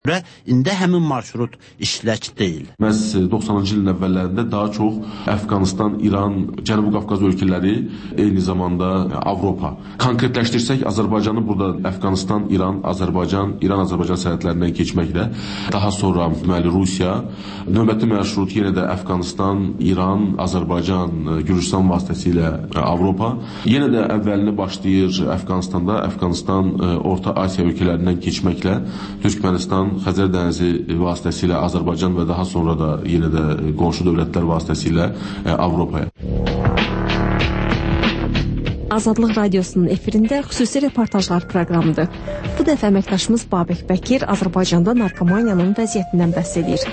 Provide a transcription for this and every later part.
İndi həmin marşrut işlək deyil. Məhz 90-cı ilin əvvəllərində daha çox Əfqanistan, İran, Cənubi Qafqaz ölkələri, eyni zamanda Avropa. Konkretləşdirsək, Azərbaycanı burada Əfqanistan, İran, Azərbaycan, İran-Azərbaycan sərhədlərindən keçməklə, daha sonra deməli Rusiya, növbəti marşrut yenə də Əfqanistan, İran, Azərbaycan, Gürcüstan vasitəsilə Avropa. Yenə də əvvəlini başlayır Əfqanistanda, Əfqanistan, Orta Asiya ölkələrindən keçməklə Türkmənistan, Xəzər dənizi vasitəsilə Azərbaycan və daha sonra da yenə də qonşu dövlətlər vasitəsilə Avropaya. Azadlıq Radiosunun efirində xüsusi reportajlar proqramıdır. Bu dəfə əməkdaşımız Babək Bəkir Azərbaycanda narkomaniyanın vəziyyətindən bəhs edir.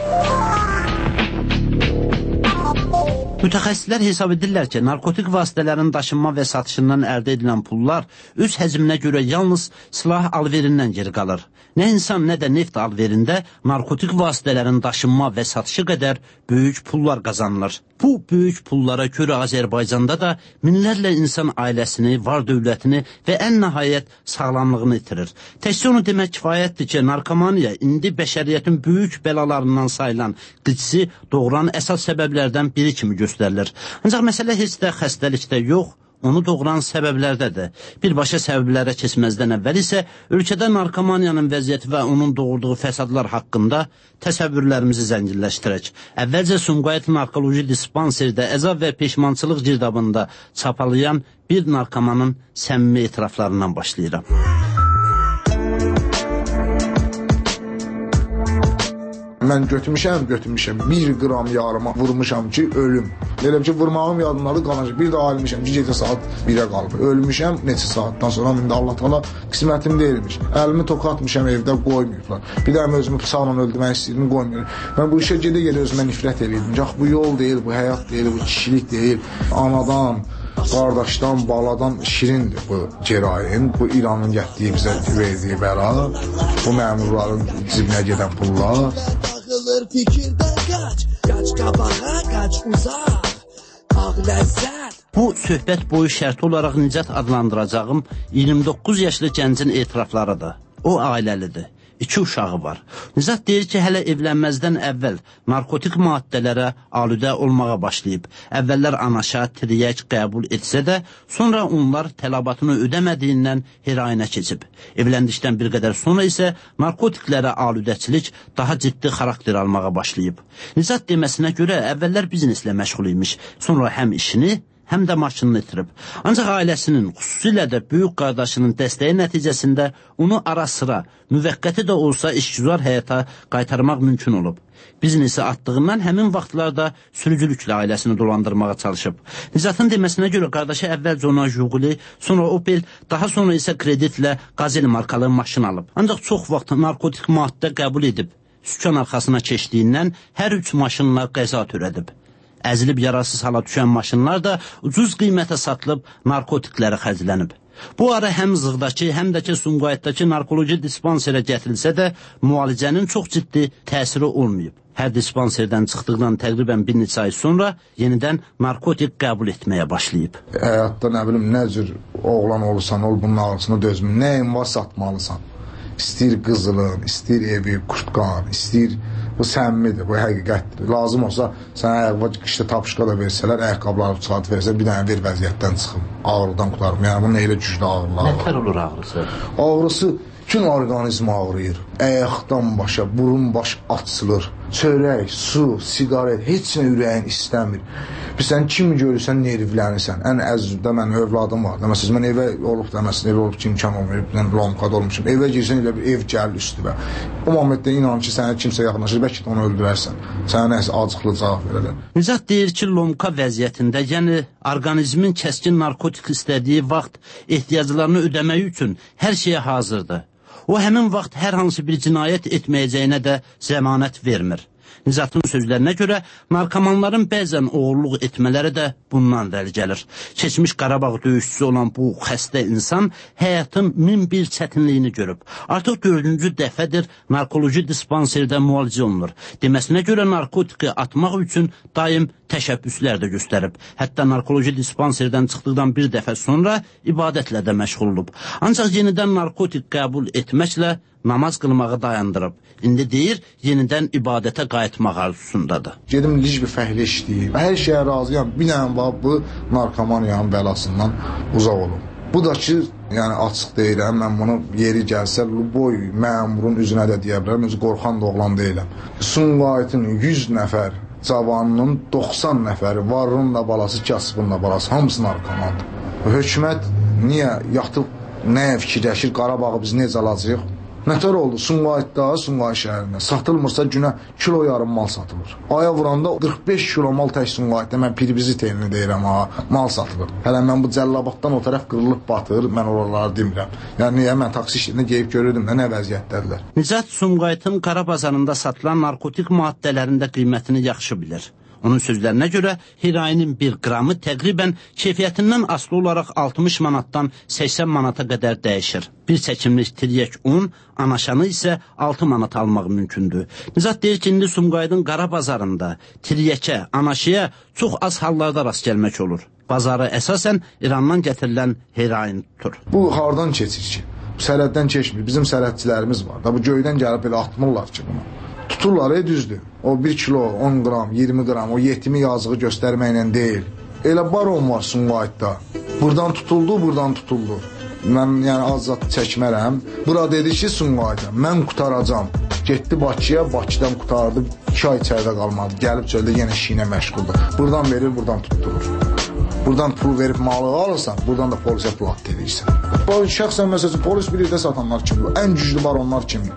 Mütəxəssislər hesab edirlər ki, narkotik vasitələrin daşınma və satışından əldə edilən pullar öz həzminə görə yalnız silah alverindən geri qalır. Nə insan, nə də neft alverində narkotik vasitələrin daşınma və satışı qədər böyük pullar qazanılır. Bu böyük pullara görə Azərbaycanda da minlərlə insan ailəsini, var dövlətini və ən nəhayət sağlamlığını itirir. Təkcə onu demək kifayətdir ki, narkomaniya indi bəşəriyyətin böyük bəlalarından sayılan qıcısı doğuran əsas səbəblərdən biri kimi göstərilir. Ancaq məsələ heç də xəstəlikdə yox, onu doğuran səbəblərdədir. Birbaşa səbəblərə keçməzdən əvvəl isə ölkədə narkomaniyanın vəziyyəti və onun doğurduğu fəsadlar haqqında təsəvvürlərimizi zənginləşdirək. Əvvəlcə Sumqayıt narkoloji dispanserdə əzab və peşmançılıq girdabında çapalayan bir narkomanın səmimi etiraflarından başlayıram. Mən götürmüşəm, 1 qram yarıma vurmuşam ki, ölüm. Deyirəm ki, vurmağım yadımdadır, qalacaq. Bir də ayılmışam ki, gecə saat 1-ə qalıb. Ölmüşəm, neçə saatdan sonra indi Allah Taala qismətim deyilmiş. Əlimi toka atmışam evdə, qoymayıblar. Bir də özümü bıçaqla öldürmək istəyirdim, qoymuyor. Mən bu işə gedə-gedə özümə nifrət edirdim. Yox, bu yol deyil, bu həyat deyil, bu kişilik deyil. Anadan, qardaşdan, baladan şirindir bu cərahin, bu İranın getdiyi bizə verdiyi bəla, bu məmurların cibinə gedən pullar. Baxılır fikirdən qaç qabağa, qaç uzaq, ağ ləzzət. Bu söhbət boyu şərti olaraq Nicat adlandıracağım 29 yaşlı gəncin etiraflarıdır. O ailəlidir. 2 uşağı var. Nicat deyir ki, hələ evlənməzdən əvvəl narkotik maddələrə alüdə olmağa başlayıb. Əvvəllər anaşa, triyək qəbul etsə də, sonra onlar tələbatını ödəmədiyindən heroinə keçib. Evləndikdən bir qədər sonra isə narkotiklərə alüdəçilik daha ciddi xarakter almağa başlayıb. Nicat deməsinə görə əvvəllər bizneslə məşğul imiş, sonra həm işini, həm də maşınını itirib. Ancaq ailəsinin, xüsusilə də böyük qardaşının dəstəyi nəticəsində onu ara-sıra, müvəqqəti də olsa işgüzar həyata qaytarmaq mümkün olub. Biznesi atdığından həmin vaxtlarda sürücülüklə ailəsini dolandırmağa çalışıb. Nicatın deməsinə görə qardaşı əvvəlcə ona Juguli, sonra Opel, daha sonra isə kreditlə Qazel markalı maşın alıb. Ancaq çox vaxt narkotik maddə qəbul edib. Sükan arxasına keçdiyindən hər 3 maşınla qəza törədib. Əzilib yarasız hala düşən maşınlar da ucuz qiymətə satılıb narkotiklərə xərclənib. Bu ara həm Zığdakı, həm də ki Sumqayıtdakı narkoloji dispanserə gətirilsə də müalicənin çox ciddi təsiri olmayıb. Hər dispanserdən çıxdıqdan təqribən bir neçə ay sonra yenidən narkotik qəbul etməyə başlayıb. Həyatda nə bilim, nə cür oğlan olursan, ol bunun ağrısına dözmün, nəyin var satmalısan. İstəyir qızılın, istəyir evi, kurtqan, istəyir, bu səmimidir, bu həqiqətdir. Lazım olsa, sənə ayaqqabı qışda tapışqa da versələr, ayaqqabıları çıxart versə, bir dənə bir vəziyyətdən çıxım, ağrıdan qutarım. Yəni, bunun elə güclü ağrılar var. Nətər olur ağrısı? Ağrısı bütün orqanizm ağrıyır. Əyaqdan başa, burun baş açılır. Çörək, su, sigaret, heç nə ürəyin istəmir. Sən kimi görürsən, nervlənirsən. Ən əzizdə mən övladım var. Deməsiz, mən evə olub deməsin, evə olub ki, imkan olmayıb, lomkada olmuşum. Evə girsən, elə bir ev gəlir üstüvə. O momentdə inan ki, sənə kimsə yaxınlaşır, bəlkə də onu öldürərsən. Sənə nəsə acıqlı cavab verərlər. Nicat deyir ki, lomka vəziyyətində, yəni orqanizmin kəskin narkotik istədiyi vaxt ehtiyaclarını ödəmək üçün hər şeyə hazırdır. O həmin vaxt hər hansı bir cinayət etməyəcəyinə də zəmanət vermir. Nizatın sözlərinə görə narkomanların bəzən oğurluq etmələri də bundan irəli gəlir. Keçmiş Qarabağ döyüşçüsü olan bu xəstə insan həyatın min bir çətinliyini görüb. Artıq 4-cü dəfədir narkoloji dispanserdə müalicə olunur. Deməsinə görə narkotiki atmaq üçün daim təşəbbüslər də göstərib. Hətta narkoloji dispanserdən çıxdıqdan bir dəfə sonra ibadətlə də məşğul olub. Ancaq yenidən narkotik qəbul etməklə namaz qılmağı dayandırıb. İndi deyir, yenidən ibadətə qayıtmaq arzusundadır. Gedim bir fəhlə işləyib. Hər şeyə razıyam. Bir dənə bu narkomaniyanın bəlasından uzaq olum. Bu da ki, yəni açıq deyiləm. Mən bunu yeri gəlsə, boy məmurun üzünə də deyə bilərəm. Özü qorxan da oğlan deyiləm. Sumqayıtın 100 nəfər cavanının 90 nəfəri, varının da balası, kasıbın da balası, hamısı narkomandır. Hökumət niyə yatıb, nəyə fikirləşir, Qarabağı biz necə alacaq? Nətər oldu? Sumqayıtda, Sumqayıt şəhərində satılmırsa günə kilo yarım mal satılır. Aya vuranda 45 kilo mal tək Sumqayıtda, mən pirbizi telini deyirəm ha, mal satılır. Hələ mən bu Cəllabaddan o tərəf qırılıb batır, mən oraları demirəm. Yəni niyə mən taksi işində geyib görürdüm də nə vəziyyətdədirlər. Nicat Sumqayıtın qara bazarında satılan narkotik maddələrin də qiymətini yaxşı bilir. Onun sözlərinə görə heroinin 1 qramı təqribən keyfiyyətindən asılı olaraq 60 manatdan 80 manata qədər dəyişir. Bir çəkimlik tiryək un, anaşanı isə 6 manat almaq mümkündür. Nicat deyir ki, indi Sumqayıtın qara bazarında tiryəkə, anaşıya çox az hallarda rast gəlmək olur. Bazarı əsasən İrandan gətirilən heroin tutur. Bu hardan keçir ki? Sərhəddən keçmir. Bizim sərhədçilərimiz var da, bu göydən gəlib belə atmırlar ki bunu. Tuturlar, düzdür. O 1 kilo, 10 qram, 20 qram, o yetimi yazığı göstərməklə deyil. Elə baron var Sumqayıtda. Buradan tutuldu, buradan tutuldu. Mən yəni azad çəkmərəm. Bura dedi ki, Sumqayıtda, mən qutaracam. Getdi Bakıya, Bakıdan qutardı, 2 ay içəridə qalmadı. Gəlib çöldə yenə işinə məşğuldur. Buradan verir, buradan tutturur. Buradan pul verib malı alırsan, buradan da polisə pul at edirsən. Bu şəxsən məsələn, polis birlikdə satanlar kimdir? Ən güclü baronlar kimdir?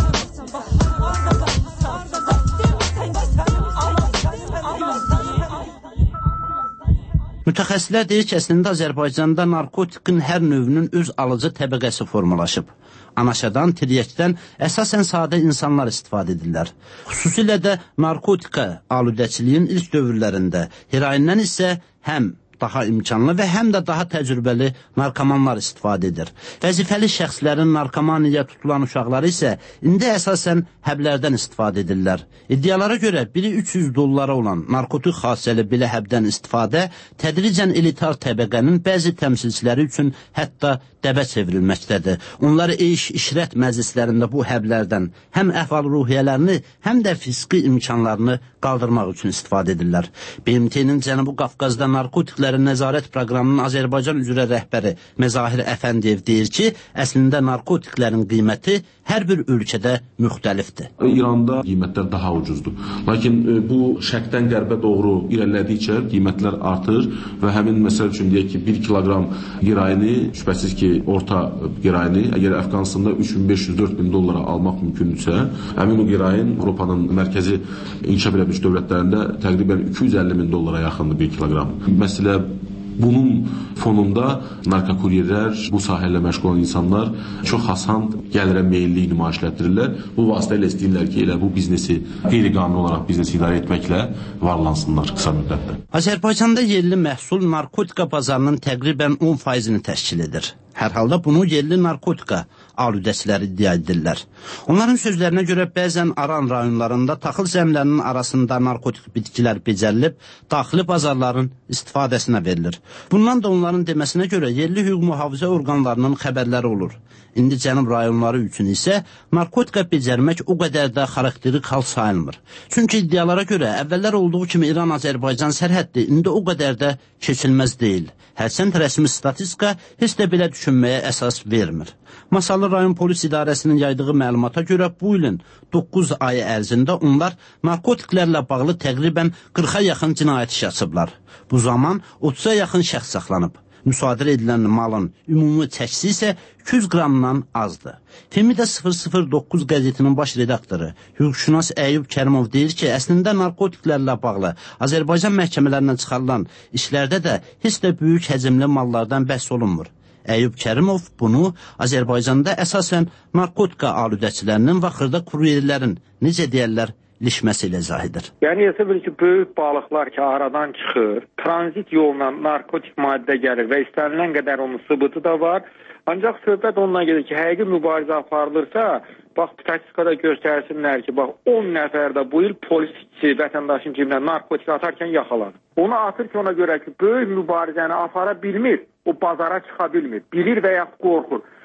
Mütəxəssislər deyir ki, əslində Azərbaycanda narkotikin hər növünün öz alıcı təbəqəsi formalaşıb. Anaşadan, tiryəkdən əsasən sadə insanlar istifadə edirlər. Xüsusilə də narkotika aludəçiliyin ilk dövrlərində, heroindən isə həm daha imkanlı və həm də daha təcrübəli narkomanlar istifadə edir. Vəzifəli şəxslərin narkomaniyaya tutulan uşaqları isə indi əsasən həblərdən istifadə edirlər. İddialara görə biri $300 olan narkotik xassəli belə həbdən istifadə tədricən elitar təbəqənin bəzi təmsilçiləri üçün hətta dəbə çevrilməkdədir. Onları işrət məclislərində bu həblərdən həm əhval-ruhiyyələrini, həm də fiziki imkanlarını qaldırmaq üçün istifadə edirlər. BMT-nin Cənubi Qafqazda narkotiklərin nəzarət proqramının Azərbaycan üzrə rəhbəri Məzahir Əfəndiyev deyir ki, əslində narkotiklərin qiyməti hər bir ölkədə müxtəlifdir. İranda qiymətlər daha ucuzdur. Lakin bu şərqdən qərbə doğru irəlilədikcə qiymətlər artır və həmin məsəl üçün deyək ki, 1 kiloqram heroini, şübhəsiz ki, orta heroini, əgər Əfqanistanda $3500-4000 almaq mümkündürsə, həmin o heroin Avropanın mərkəzi inkişaf edilmiş dövlətlərində təqribən $250.000 yaxındır 1 kiloqram. Məsələ bunun fonunda narkokuryerlər, bu sahələ məşğul olan insanlar çox asan gəlirə meyilli nümayişlətdirirlər. Bu vasitə ilə istəyirlər ki, elə bu biznesi qeyri-qanuni olaraq biznesi idarə etməklə varlansınlar qısa müddətdə. Azərbaycanda yerli məhsul narkotika bazarının təqribən 10%-ni təşkil edir. Hər halda bunu yerli narkotika aludəçiləri iddia edirlər. Onların sözlərinə görə bəzən Aran rayonlarında taxıl zəmlərinin arasında narkotik bitkilər becərilib, daxili bazarların istifadəsinə verilir. Bundan da onların deməsinə görə yerli hüquq mühafizə orqanlarının xəbərləri olur. İndi cənub rayonları üçün isə narkotika becərmək o qədər də xarakterik hal sayılmır. Çünki iddialara görə əvvəllər olduğu kimi İran-Azərbaycan sərhəddi indi o qədər də keçilməz deyil. Hərçənd rəsmi statistika heç də belə düşünməyə əsas vermir. Masallı rayon polis idarəsinin yaydığı məlumata görə bu ilin 9 ayı ərzində onlar narkotiklərlə bağlı təqribən 40-a yaxın cinayət işi açıblar. Bu zaman 30-a yaxın şəxs saxlanıb. Müsadirə edilən malın ümumi çəkisi isə 200 qramdan azdır. Femida 009 qəzetinin baş redaktoru hüquqşünas Əyyub Kərimov deyir ki, əslində narkotiklərlə bağlı Azərbaycan məhkəmələrindən çıxarılan işlərdə də heç də böyük həcmli mallardan bəhs olunmur. Əyyub Kərimov bunu Azərbaycanda əsasən narkotika aludəçilərinin və xırda kuryerlərin, necə deyərlər, ilişməsi ilə izah edir. Yəni hesab edir ki, böyük balıqlar ki, aradan çıxır, tranzit yolla narkotik maddə gəlir və istənilən qədər onun sıbıtı da var. Ancaq söhbət ondan gedir ki, həqiqi mübarizə aparılırsa, bax, statistikada göstərsinlər ki, bax, 10 nəfər də bu il polisçi vətəndaşın cibinə narkotik atarkən yaxalanır. Onu atır ki, ona görə ki, böyük mübarizəni apara bilmir, o bazara çıxa bilmir, bilir və ya qorxur.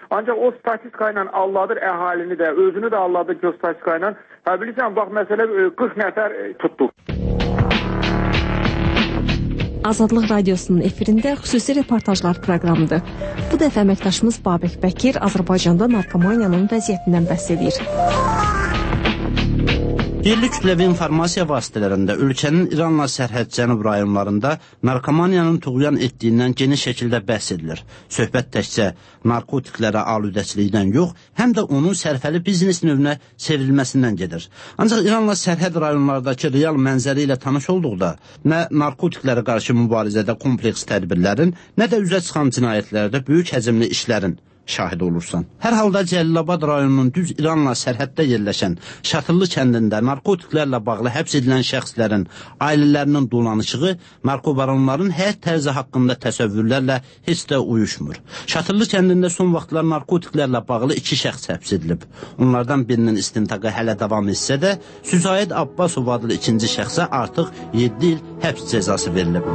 Ancaq o statistika ilə alladır əhalini də, özünü də alladır ki, o statistika ilə. Bilirsən, bax, məsələ 40 nəfər tutduq. Azadlıq Radiosunun efirində xüsusi reportajlar proqramıdır. Bu dəfə əməkdaşımız Babək Bəkir Azərbaycanda narkomaniyanın vəziyyətindən bəhs edir. Yerli kütləvi informasiya vasitələrində ölkənin İranla sərhəd cənub rayonlarında narkomaniyanın tuğyan etdiyindən geniş şəkildə bəhs edilir. Söhbət təkcə narkotiklərə aludəçilikdən yox, həm də onun sərfəli biznes növünə çevrilməsindən gedir. Ancaq İranla sərhəd rayonlardakı real mənzəri ilə tanış olduqda, nə narkotiklərə qarşı mübarizədə kompleks tədbirlərin, nə də üzə çıxan cinayətlərdə böyük həcmli işlərin şahid olursan. Hər halda Cəlilabad rayonunun düz İranla sərhəddə yerləşən Şatıllı kəndində narkotiklərlə bağlı həbs edilən şəxslərin ailələrinin dolanışığı narkobaronların həyat tərzi haqqında təsəvvürlərlə heç də uyuşmur. Şatıllı kəndində son vaxtlar narkotiklərlə bağlı 2 şəxs həbs edilib. Onlardan birinin istintaqı hələ davam etsə də, Süzayed Abbasov adlı ikinci şəxsə artıq 7 il həbs cəzası verilib.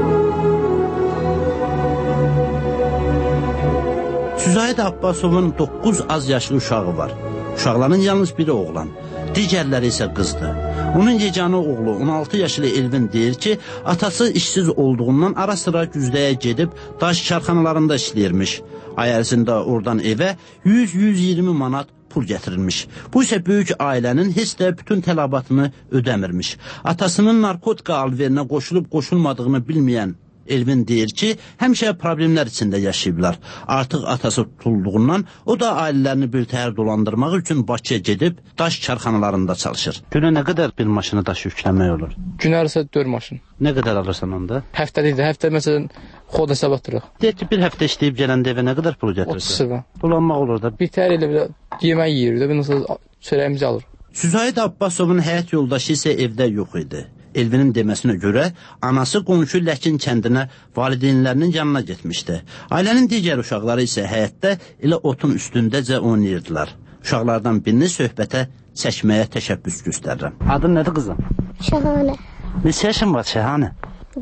Süzayed Abbasovun 9 az yaşlı uşağı var. Uşaqların yalnız biri oğlan, digərləri isə qızdır. Onun yeganə oğlu 16 yaşlı Elvin deyir ki, atası işsiz olduğundan ara sıra güzdəyə gedib daş karxanalarında işləyirmiş. Ay ərzində oradan evə 100-120 manat pul gətirilmiş. Bu isə böyük ailənin heç də bütün tələbatını ödəmirmiş. Atasının narkotika alverinə qoşulub-qoşulmadığını bilməyən Elvin deyir ki, həmişə problemlər içində yaşayıblar. Artıq atası tutulduğundan o da ailələrini birtəhər dolandırmaq üçün Bakıya gedib daş karxanalarında çalışır. Günə nə qədər bir maşını daş yükləmək olur? Günə arası 4 maşın. Nə qədər alırsan onda? Həftəlikdə, həftə məsələn xod hesab atırıq. Deyir ki, bir həftə işləyib gələndə evə nə qədər pul gətirirsən? 30 sırf. Dolanmaq olur da. Bir təhər elə yemək yeyir də, bir nasıl çörəyimizi alır. Süzayed Abbasovun həyat yoldaşı isə evdə yox idi. Elvinin deməsinə görə, anası qonşu Ləkin kəndinə valideynlərinin yanına getmişdi. Ailənin digər uşaqları isə həyətdə elə otun üstündəcə oynayırdılar. Uşaqlardan birini söhbətə çəkməyə təşəbbüs göstərirəm. Adın nədir qızım? Şəhanə. Neçə yaşın var Şəhanə?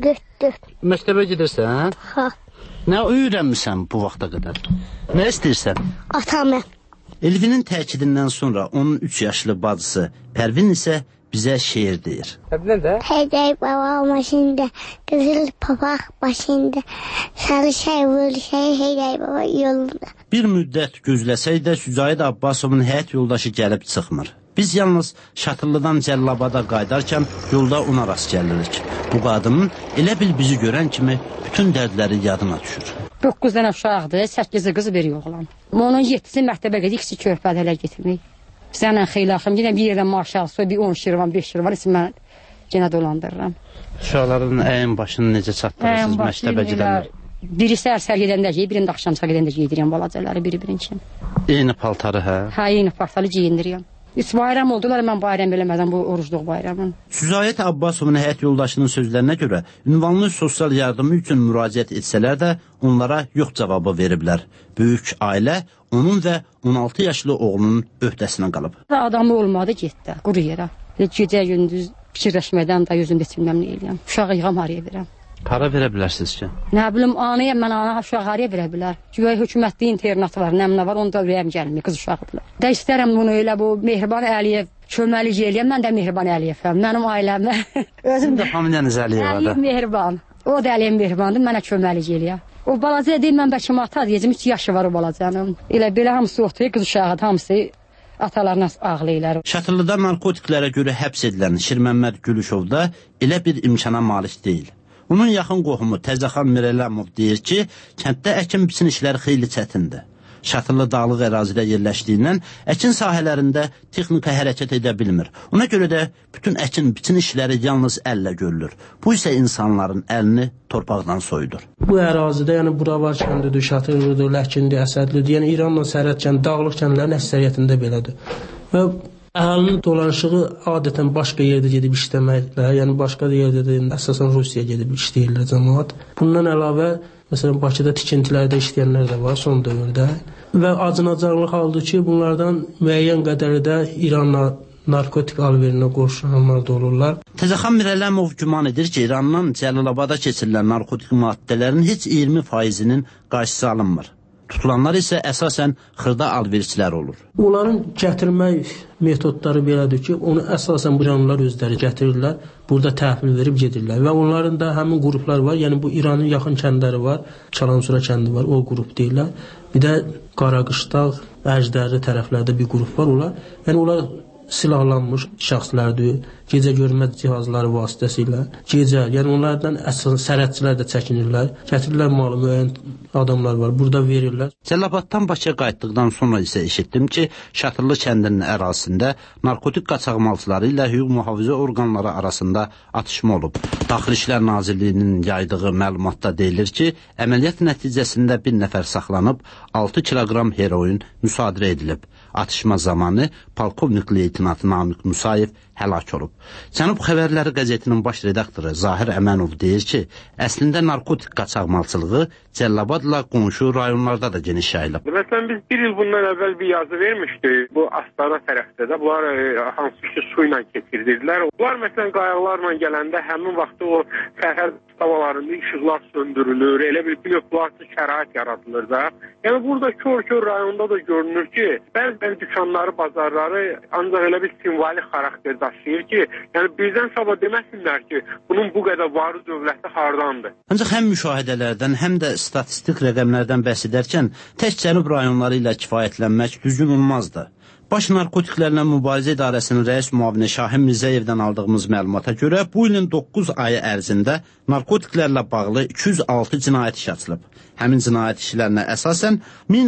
4. Məktəbə gedirsən? Ha. Nə öyrənmisən bu vaxta qədər? Nə istəyirsən? Atamı. Elvinin təkidindən sonra onun 3 yaşlı bacısı Pərvin isə bizə şeir deyir. Hədəy baba maşında, qızıl papaq başında, sarı şey vur şey hədəy baba yolunda. Bir müddət gözləsək də Süzayed Abbasovun həyat yoldaşı gəlib çıxmır. Biz yalnız Şatıllıdan Cəlilabada qaydarkən yolda ona rast gəlirik. Bu qadının elə bil bizi görən kimi bütün dərdləri yadına düşür. 9 dənə uşaqdır, 8 qız bir oğlan. Onun 7-si məktəbə gedir, ikisi körpədə elə getmir. Sənlə xeyli axşam, yenə bir yerdən marşal soy, bir 10 şirvan, 5 şirvan, isə mən yenə dolandırıram. Uşaqların əyin başını necə çatdırırsınız məktəbə gedənlər? Biri səhər gedəndə geyir, birində axşamsa gedəndə geydirirəm balacaları biri-birin kimi. Eyni paltarı, hə? Hə, eyni paltarı geyindirirəm. 3 bayram oldular, mən bayram eləmədən bu orucluq bayramın. Süzayed Abbasovun həyat yoldaşının sözlərinə görə ünvanlı sosial yardımı üçün müraciət etsələr də onlara yox cavabı veriblər. Böyük ailə onun və 16 yaşlı oğlunun öhdəsinə qalıb. Adamı olmadı getdi, quru yerə. Gecə gündüz fikirləşmədən də yüzümdə çimdən nə eləyəm. Uşağı yığam haraya verəm. Para verə bilərsiniz ki? Nə bilim, anayam, mən ana uşağı haraya verə bilər. Güya hökumətli internat var, nəmnə var, onda ürəyəm gəlmir, qız uşağıdırlar. Da istərəm bunu elə bu Mehriban Əliyev köməlik eləyəm, mən də Mehriban Əliyevəm, mənim ailəmə. Özüm də familiyanız Əliyevadır. Əliyev Mehriban, o da Əliyev Mehribandır, mənə köməlik eləyəm. O balaca deyil, mən bəlkə ata deyəcəm, 3 yaşı var o balacanın. Elə belə hamısı oxtuyur, qız uşağıdır, hamısı atalarına ağlayırlar. Şatıllıda narkotiklərə görə həbs edilən Şirməmməd Gülüşov da elə bir imkana malik deyil. Onun yaxın qohumu Təzəxan Mirəlamov deyir ki, kənddə əkin-biçin işləri xeyli çətindir. Şatıllı dağlıq ərazidə yerləşdiyindən əkin sahələrində texnika hərəkət edə bilmir. Ona görə də bütün əkin-biçin işləri yalnız əllə görülür. Bu isə insanların əlini torpaqdan soyudur. Bu ərazidə, yəni bura var kəndidir, Şatıllıdır, Ləkindir, Əsədlidir, yəni İranla sərhəd kəndi, dağlıq kəndlərin əksəriyyətində belədir. Və əhalinin dolanışığı adətən başqa yerdə gedib işləməklə, yəni başqa yerdə də əsasən Rusiyaya gedib işləyirlər cəmaat. Bundan əlavə, məsələn, Bakıda tikintilərdə işləyənlər də var son dövrdə. Və acınacaqlıq haldır ki, bunlardan müəyyən qədəri də İranla narkotik alverinə qoşulanlar da olurlar. Təzəxan Mirəlamov güman edir ki, İrandan Cəlilabada keçirilən narkotik maddələrin heç 20%-nin qarşısı alınmır. Tutulanlar isə əsasən xırda alverçilər olur. Onların gətirmək metodları belədir ki, onu əsasən bu canlılar özləri gətirirlər, burada təhvil verib gedirlər və onların da həmin qruplar var, yəni bu İranın yaxın kəndləri var, Çalansura kəndi var, o qrup deyirlər. Bir də Qaraqışdağ, Əjdərli tərəflərdə bir qrup var, yəni onlar silahlanmış şəxslərdir, gecə görmə cihazları vasitəsilə, yəni onlardan əsasən sərhədçilər də çəkinirlər, gətirirlər malı, müəyyən adamlar var, burada verirlər. Cəlilabaddan Bakıya qayıtdıqdan sonra isə eşitdim ki, Şatırlı kəndinin ərazisində narkotik qaçaqmalçıları ilə hüquq mühafizə orqanları arasında atışma olub. Daxili İşlər Nazirliyinin yaydığı məlumatda deyilir ki, əməliyyat nəticəsində bir nəfər saxlanıb, 6 kiloqram heroin müsadirə edilib. Atışma zamanı polkovnik leytenant Namiq Musayev həlak olub. Cənub Xəbərləri qəzetinin baş redaktoru Zahir Əmənov deyir ki, əslində narkotik qaçaqmalçılığı Cəlilabadla qonşu rayonlarda da geniş yayılıb. Məsələn, biz bir il bundan əvvəl bir yazı vermişdik. Bu Astara tərəfdə də bunlar hansı ki su ilə keçirdilər. Bunlar məsələn qayıqlarla gələndə həmin vaxtda o sərhəd stavalarında işıqlar söndürülür, elə bir bloklarlı şərait yaradılır da. Yəni burada kör rayonda da görünür ki, bəzi dükanları, bazarları ancaq elə bir simvolik xarakter daşıyır ki, yəni birdən sabah deməsinlər ki, bunun bu qədər varı dövləti hardandır. Ancaq həm müşahidələrdən, həm də statistik rəqəmlərdən bəhs edərkən tək cənub rayonları ilə kifayətlənmək düzgün olmazdı. Baş Narkotiklərlə Mübarizə İdarəsinin rəis müavini Şahin Mirzəyevdən aldığımız məlumata görə bu ilin 9 ayı ərzində narkotiklərlə bağlı 206 cinayət işi açılıb. Həmin cinayət işlərinə əsasən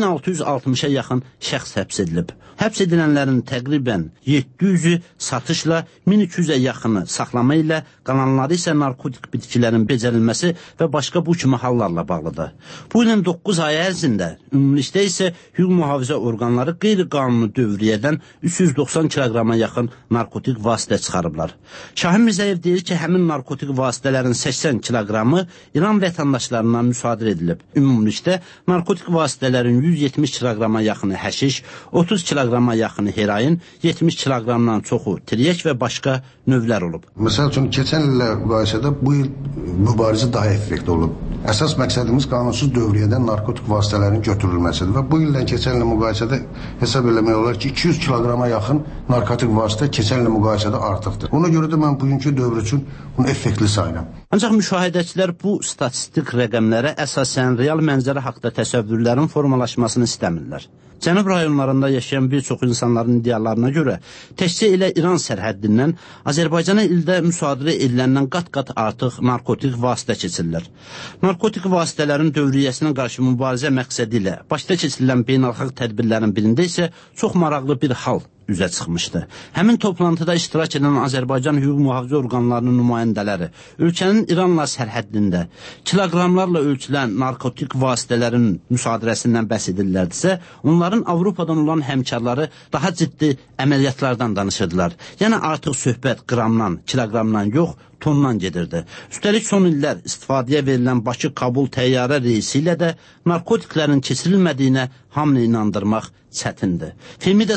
1660-a yaxın şəxs həbs edilib. Həbs edilənlərin təqribən 700-ü satışla, 1200-ə yaxını saxlama ilə, qalanları isə narkotik bitkilərin becərilməsi və başqa bu kimi hallarla bağlıdır. Bu ilin 9 ayı ərzində ümumilikdə isə hüquq mühafizə orqanları qeyri-qanuni dövriyyədən 390 kiloqrama yaxın narkotik vasitə çıxarıblar. Şahin Mirzəyev deyir ki, həmin narkotik vasitələrin 80 kiloqramı İran vətəndaşlarından müsadirə edilib. Ümumilikdə narkotik vasitələrin 170 kiloqrama yaxını həşiş, 30 kiloqrama yaxını heroin, 70 kiloqramdan çoxu tiryək və başqa növlər olub. Məsəl üçün, keçən illə müqayisədə bu il mübarizə daha effektiv olub. Əsas məqsədimiz qanunsuz dövriyyədən narkotik vasitələrin götürülməsidir və bu illə keçən illə müqayisədə hesab eləmək olar ki, 200 kiloqrama yaxın narkotik vasitə keçən illə müqayisədə artıqdır. Ona görə də mən bugünkü dövr üçün bunu effektli sayıram. Ancaq müşahidəçilər bu statistik rəqəmlərə əsasən real mənzərə haqda təsəvvürlərin formalaşmasını istəmirlər. Cənub rayonlarında yaşayan bir çox insanların iddialarına görə təkcə elə İran sərhəddindən Azərbaycana ildə müsadirə ediləndən qat-qat artıq narkotik vasitə keçirlər. Narkotik vasitələrin dövriyyəsinə qarşı mübarizə məqsədi ilə başda keçirilən beynəlxalq tədbirlərin birində isə çox maraqlı bir hal üzə çıxmışdı. Həmin toplantıda iştirak edən Azərbaycan hüquq mühafizə orqanlarının nümayəndələri ölkənin İranla sərhəddində kiloqramlarla ölçülən narkotik vasitələrin müsadirəsindən bəhs edirlərdisə, onların Avropadan olan həmkarları daha ciddi əməliyyatlardan danışırdılar. Yəni artıq söhbət qramdan, kiloqramdan yox, tondan gedirdi. Üstəlik son illər istifadəyə verilən Bakı-Kabul təyyarə reysi ilə də narkotiklərin keçirilmədiyinə hamını inandırmaq çətindir. Femida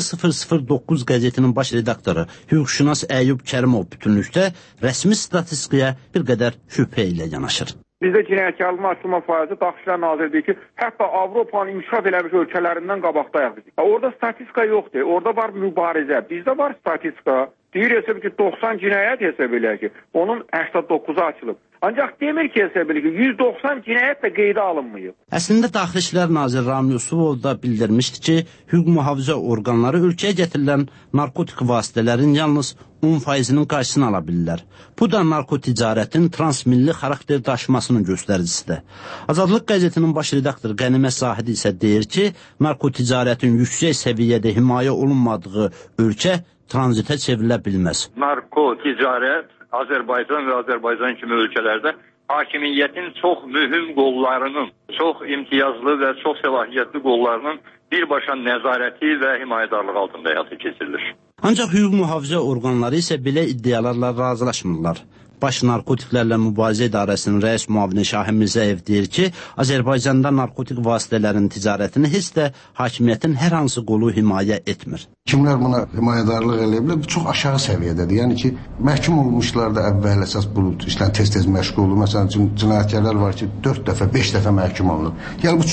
009 qəzetinin baş redaktoru hüquqşünas Əyyub Kərimov bütünlükdə rəsmi statistikaya bir qədər şübhə ilə yanaşır. Bizdə cinayətkarlığın açılma faizi Daxili İşlər Nazirliyi ki, hətta Avropanın inkişaf eləmiş ölkələrindən qabaqdayıq biz. Orada statistika yoxdur, orada var mübarizə, bizdə var statistika. Deyir hesab ki, 90 cinayət hesab elə ki, onun 89'u açılıb. Ancaq demir ki, hesab elə ki, 190 cinayət də qeydə alınmayıb. Əslində Daxili İşlər Naziri Rami Yusufov da bildirmişdi ki, hüquq mühafizə orqanları ölkəyə gətirilən narkotik vasitələrin yalnız 10%-nin qarşısını ala bilirlər. Bu da narkoticarətin transmilli xarakter daşımasının göstəricisidir. Azadlıq qəzetinin baş redaktoru Qənimət Zahidi isə deyir ki, narkoticarətin yüksək səviyyədə himayə olunmadığı ölkə tranzitə çevrilə bilməz. Narkoticarət Azərbaycan və Azərbaycan kimi ölkələrdə hakimiyyətin çox mühüm qollarının, çox imtiyazlı və çox səlahiyyətli qollarının birbaşa nəzarəti və himayədarlığı altında həyata keçirilir. Ancaq hüquq mühafizə orqanları isə belə iddialarla razılaşmırlar. Baş Narkotiklərlə Mübarizə İdarəsinin rəis müavini Şahin Mirzəyev deyir ki, Azərbaycanda narkotik vasitələrin ticarətini heç də hakimiyyətin hər hansı qolu himayə etmir. Kimlər buna himayədarlıq eləyə bilər? Çox aşağı səviyyədədir. Yəni ki, məhkum olmuşlar da əvvəl əsas bu işlə tez-tez məşğul olur. Məsələn, cinayətkarlar var ki, 4 dəfə, 5 dəfə məhkum olunur. Yəni bu çox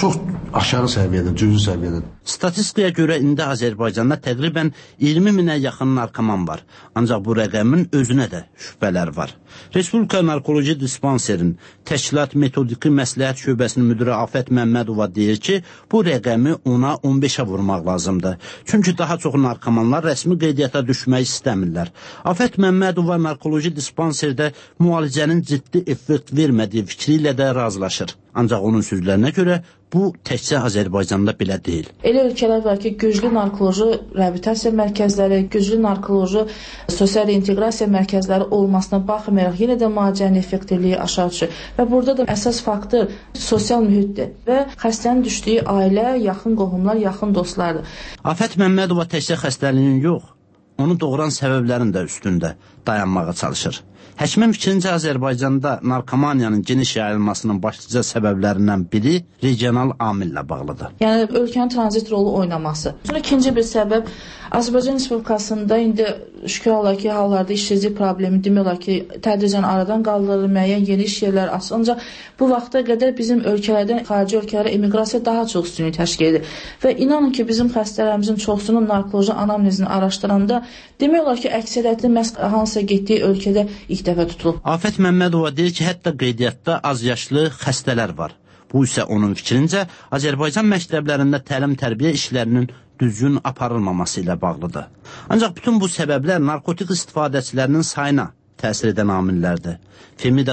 aşağı səviyyədə, cüzi səviyyədə. Statistikaya görə indi Azərbaycanda təqribən 20 minə yaxın narkoman var. Ancaq bu rəqəmin özünə də şübhələr var. Respublika Narkoloji Dispanserin Təşkilat Metodiki Məsləhət Şöbəsinin müdiri Afət Məmmədova deyir ki, bu rəqəmi ona 15-ə vurmaq lazımdır. Çünki daha çox narkomanlar rəsmi qeydiyyata düşmək istəmirlər. Afət Məmmədova Narkoloji Dispanserdə müalicənin ciddi effekt vermədiyi fikri ilə də razılaşır. Ancaq onun sözlərinə görə bu təkcə Azərbaycanda belə deyil. Elə ölkələr var ki, güclü narkoloji reabilitasiya mərkəzləri, güclü narkoloji sosial inteqrasiya mərkəzləri olmasına baxmayaraq yenə də müalicənin effektivliyi aşağı düşür. Və burada da əsas faktor sosial mühitdir və xəstənin düşdüyü ailə, yaxın qohumlar, yaxın dostlardır. Afət Məmmədova təkcə xəstəliyin yox, onu doğuran səbəblərin də üstündə dayanmağa çalışır. Həkimin fikrincə Azərbaycanda narkomaniyanın geniş yayılmasının başlıca səbəblərindən biri regional amillə bağlıdır. Yəni ölkənin tranzit rolu oynaması. Sonra ikinci bir səbəb Azərbaycan Respublikasında indi şükür olar ki, hallarda işsizlik problemi demək olar ki, tədricən aradan qaldırılır, müəyyən yeni iş yerləri açılır. Ancaq bu vaxta qədər bizim ölkələrdən xarici ölkələrə emiqrasiya daha çox üstünlük təşkil edir. Və inanın ki, bizim xəstələrimizin çoxsunun narkoloji anamnezini araşdıranda demək olar ki, əksəriyyətli məhz hansısa getdiyi ölkədə ilk dəfə tutulub. Afət Məmmədova deyir ki, hətta qeydiyyatda az yaşlı xəstələr var. Bu isə onun fikrincə Azərbaycan məktəblərində təlim-tərbiyə işlərinin düzgün aparılmaması ilə bağlıdır. Ancaq bütün bu səbəblər narkotik istifadəçilərinin sayına təsir edən amillərdir. Femida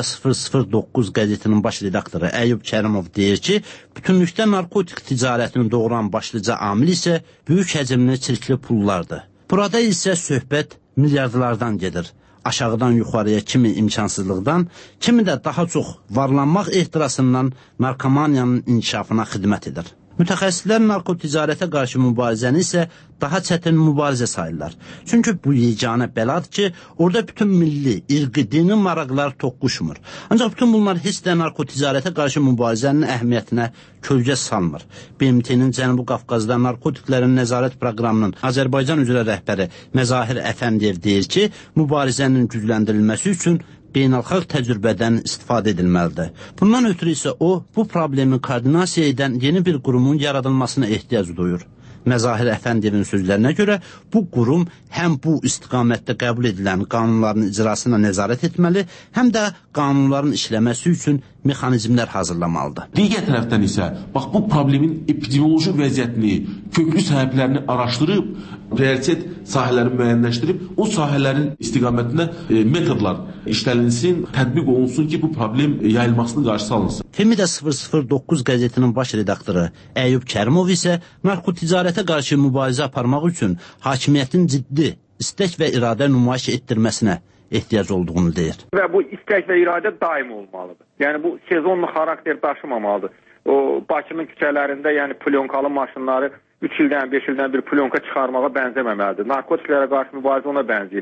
009 qəzetinin baş redaktoru Əyyub Kərimov deyir ki, bütünlükdə narkotik ticarətini doğuran başlıca amil isə böyük həcmli çirkli pullardır. Burada isə söhbət milyardlardan gedir. Aşağıdan yuxarıya kimi imkansızlıqdan, kimi də daha çox varlanmaq ehtirasından narkomaniyanın inkişafına xidmət edir. Mütəxəssislər narkoticarətə qarşı mübarizəni isə daha çətin mübarizə sayırlar. Çünki bu yeganə bəladır ki, orada bütün milli, irqi, dini maraqlar toqquşmur. Ancaq bütün bunlar heç də narkoticarətə qarşı mübarizənin əhəmiyyətinə kölgə salmır. BMT-nin Cənubi Qafqazda narkotiklərin nəzarət proqramının Azərbaycan üzrə rəhbəri Məzahir Əfəndiyev deyir ki, mübarizənin gücləndirilməsi üçün beynəlxalq təcrübədən istifadə edilməlidir. Bundan ötürü isə o, bu problemi koordinasiya edən yeni bir qurumun yaradılmasına ehtiyac duyur. Məzahir Əfəndiyevin sözlərinə görə bu qurum həm bu istiqamətdə qəbul edilən qanunların icrasına nəzarət etməli, həm də qanunların işləməsi üçün mexanizmlər hazırlamalıdır. Digər tərəfdən isə bax bu problemin epidemioloji vəziyyətini, köklü səbəblərini araşdırıb, prioritet sahələri müəyyənləşdirib, o sahələrin istiqamətinə metodlar işlənilsin, tətbiq olunsun ki, bu problem yayılmasının qarşısı alınsın. Femida 009 qəzetinin baş redaktoru Əyyub Kərimov isə narkoticarətə qarşı mübarizə aparmaq üçün hakimiyyətin ciddi istək və iradə nümayiş etdirməsinə ehtiyac olduğunu deyir. Və bu istək və iradə daim olmalıdır. Yəni bu sezonlu xarakter daşımamalıdır. O Bakının küçələrində, yəni plyonkalı maşınları 3 ildən, 5 ildən bir plyonka çıxarmağa bənzəməməlidir. Narkotiklərə qarşı mübarizə ona bənzəyir.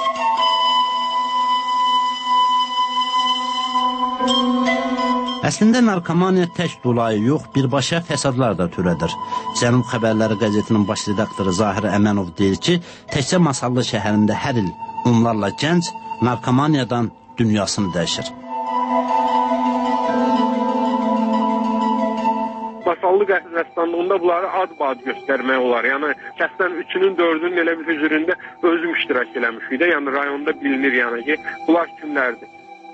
Əslində narkomaniya tək dolayı yox, birbaşa fəsadlar da törədir. Cənub Xəbərləri qəzetinin baş redaktoru Zahir Əmənov deyir ki, təkcə Masallı şəhərində hər il onlarla gənc narkomaniyadan dünyasını dəyişir. Masallı rəssamlığında bunları ad-bad göstərmək olar. Yəni kəsdən 3-ünün 4-ünün elə bir hüzurunda özüm iştirak eləmişik də. Yəni rayonda bilinir yəni ki, bunlar kimlərdir?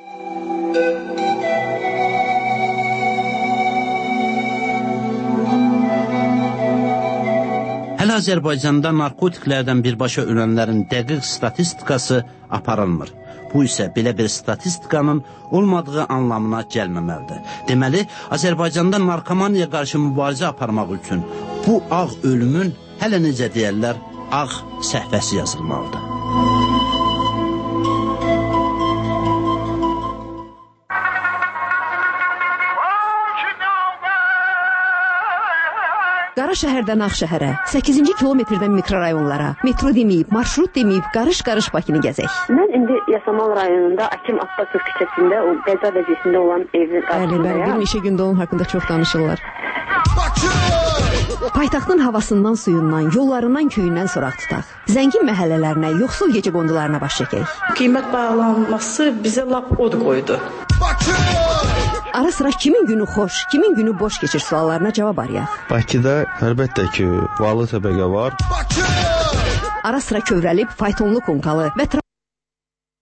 Hələ Azərbaycanda narkotiklərdən birbaşa ölənlərin dəqiq statistikası aparılmır. Bu isə belə bir statistikanın olmadığı anlamına gəlməməlidir. Deməli, Azərbaycanda narkomaniya qarşı mübarizə aparmaq üçün bu ağ ölümün hələ necə deyərlər, ağ səhvəsi yazılmalıdır. Qara şəhərdən Ağşəhərə, 8-ci kilometrdən mikrorayonlara, metro deməyib, marşrut deməyib, qarış-qarış Bakını gəzək. Mən indi Yasamal rayonunda Akim Abbasov küçəsində o qəza vəziyyətində olan evin qarşısındayım. Bəli, bir neçə gündə onun haqqında çox danışırlar. Paytaxtın havasından, suyundan, yollarından, köyündən soraq tutaq. Zəngin məhəllələrinə, yoxsul gecə qondularına baş çəkək. Qiymət bağlanması bizə lap od qoydu. Ara sıra kimin günü xoş, kimin günü boş keçir suallarına cavab arayaq. Bakıda əlbəttə ki, varlı təbəqə var. Ara sıra kövrəlib, faytonlu konkalı və